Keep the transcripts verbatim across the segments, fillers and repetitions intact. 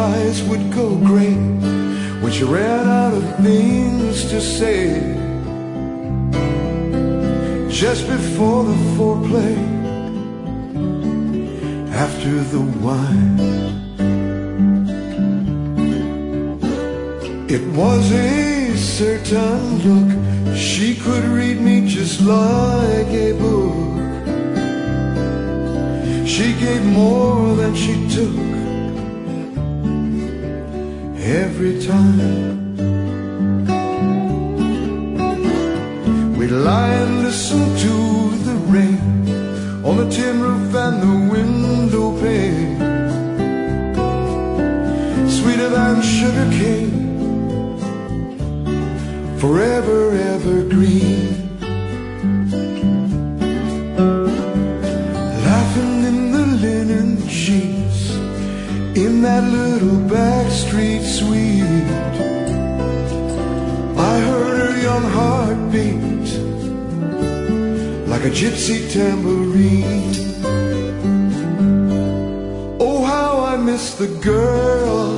eyes would go gray when she ran out of things to say. Just before the foreplay, after the wine, it was a certain look. She could read me just like a book. She gave more than she took every time. We'd lie and listen to the rain on the tin roof and the window pane, sweeter than sugar cane, forever evergreen. Laughing in the linen sheets in that little backstreet suite, I heard her young heart beat like a gypsy tambourine. Oh, how I miss the girl,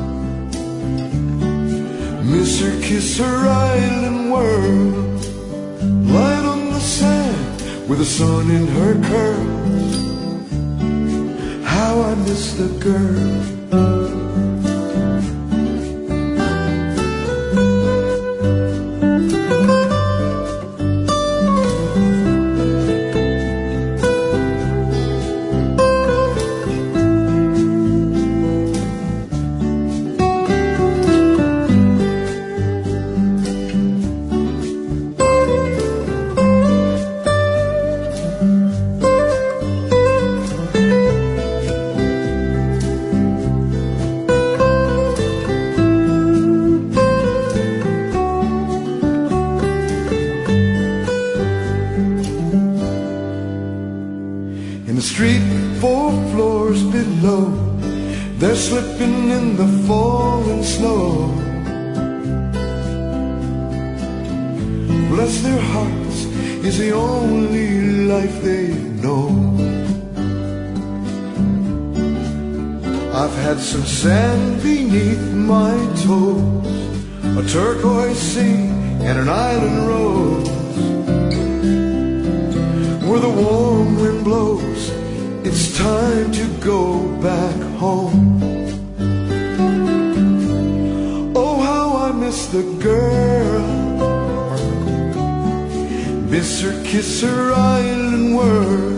miss her kiss, her island world, lying on the sand with the sun in her curls. How I miss the girl. In the street four floors below, they're slipping in the falling snow. Bless their hearts is the only life they know. I've had some sand beneath my toes, a turquoise sea and an island rose. Where the warm wind blows, it's time to go back home. Oh, how I miss the girl, miss her kiss, her island world,